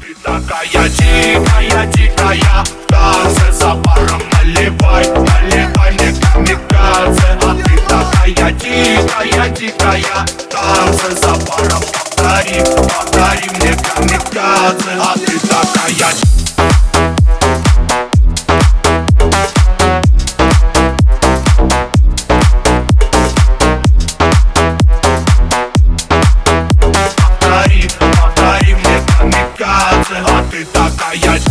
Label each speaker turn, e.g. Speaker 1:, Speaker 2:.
Speaker 1: ты такая дикая, дикая, в танце за баром наливай, наливай мне камикадзе. А ты такая дикая, дикая, в танце за баром повтори, повтори мне камикадзе. А ты такая. Повтори мне камикадзе. А ты такая.